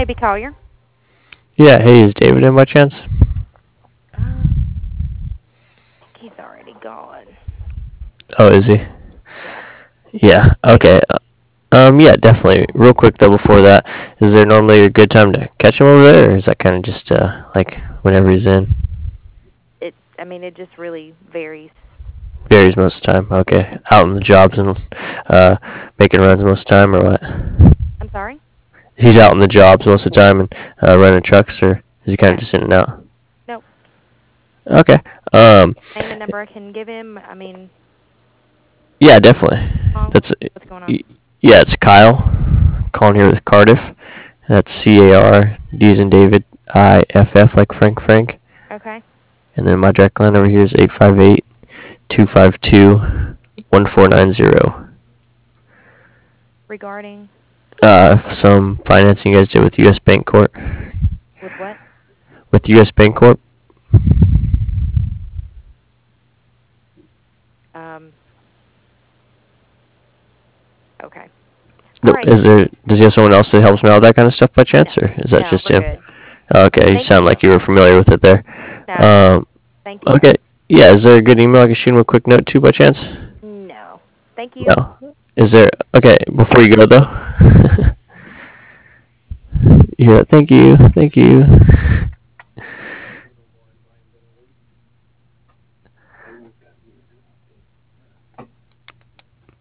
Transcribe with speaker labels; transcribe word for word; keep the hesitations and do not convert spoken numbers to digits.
Speaker 1: Maybe Collier.
Speaker 2: Yeah, hey, is David in by chance?
Speaker 1: Uh, he's already gone.
Speaker 2: Oh, is he?
Speaker 1: Yeah.
Speaker 2: Yeah, okay. uh, Um, yeah, definitely. Real quick though, before that, is there normally a good time to catch him over there, or is that kind of just uh like whenever he's in?
Speaker 1: It. I mean, it just really varies.
Speaker 2: Varies most of the time. Okay, out in the jobs and uh making runs most of the time, or what?
Speaker 1: I'm sorry.
Speaker 2: He's out in the jobs most of the time and uh, running trucks, or is he kind of
Speaker 1: Yeah.
Speaker 2: just in and out?
Speaker 1: No.
Speaker 2: Okay. Um,
Speaker 1: Name and number I can give him. I mean,
Speaker 2: yeah, definitely.
Speaker 1: Paul,
Speaker 2: That's
Speaker 1: what's going on?
Speaker 2: yeah, it's Kyle calling here with Cardiff. That's C A R D as in David I F F like Frank Frank.
Speaker 1: Okay.
Speaker 2: And then my direct line over here is eight five eight, two five two, one four nine zero.
Speaker 1: Regarding
Speaker 2: Uh, some financing you guys did with U S Bank Corp.
Speaker 1: with what?
Speaker 2: With U S Bank Corp.
Speaker 1: Um. Okay. All right.
Speaker 2: Is there? Does he have someone else that helps me out with that kind of stuff by
Speaker 1: No.
Speaker 2: chance, or is that
Speaker 1: No,
Speaker 2: just
Speaker 1: we're
Speaker 2: him?
Speaker 1: good.
Speaker 2: Okay, you
Speaker 1: Thank
Speaker 2: sound
Speaker 1: you.
Speaker 2: like you were familiar with it there.
Speaker 1: No.
Speaker 2: Um,
Speaker 1: Thank you.
Speaker 2: okay, yeah. Is there a good email I can shoot him a quick note to by chance?
Speaker 1: No. Thank you.
Speaker 2: No. Is there? Okay, before you go though. Yeah, thank you, thank you.